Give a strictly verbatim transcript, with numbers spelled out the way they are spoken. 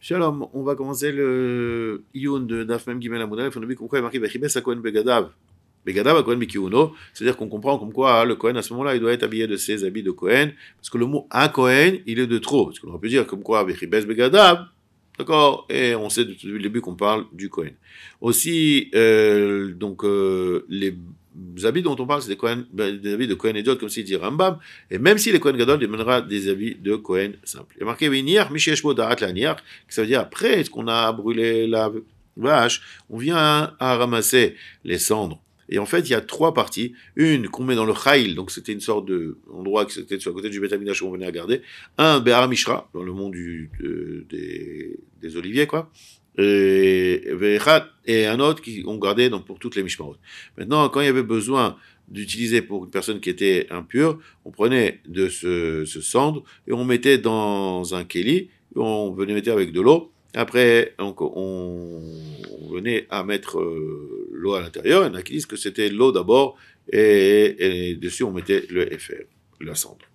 Shalom, on va commencer le Iyun de Daf Mem Gimel Amud Aleph. On a vu pourquoi il est marqué Bechibes HaKohen Begadav. Begadav HaKohen Mikiuno. C'est-à-dire qu'on comprend comme quoi le Kohen à ce moment-là il doit être habillé de ses habits de Kohen. Parce que le mot HaKohen il est de trop. Parce qu'on aurait pu dire comme quoi Bechibes Begadav. D'accord. Et on sait depuis le début qu'on parle du Kohen. Aussi, euh, donc, euh, les habits dont on parle, c'est des, Kohen, des habits de Kohen Ediot, comme s'il dit Rambam. Et même si les Kohen Gadol, il mènera des habits de Kohen simple. Il y a marqué Viniach, Misheshbo Darat Laniach, ça veut dire après qu'on a brûlé la vache, on vient à ramasser les cendres. Et en fait, il y a trois parties. Une qu'on met dans le Chayil, donc c'était une sorte d'endroit qui était sur le côté du Beth Amikdash où on venait à garder. Un Behar Mishra, dans le mont du, de, des, des oliviers, quoi. Et, et un autre qu'on gardait donc, pour toutes les Mishmarot. Maintenant, quand il y avait besoin d'utiliser pour une personne qui était impure, on prenait de ce, ce cendre et on mettait dans un keli, on venait mettre avec de l'eau. Après, on, on, on venait à mettre euh, l'eau à l'intérieur. Il y en a qui disent que c'était l'eau d'abord et, et dessus on mettait le F R, la cendre.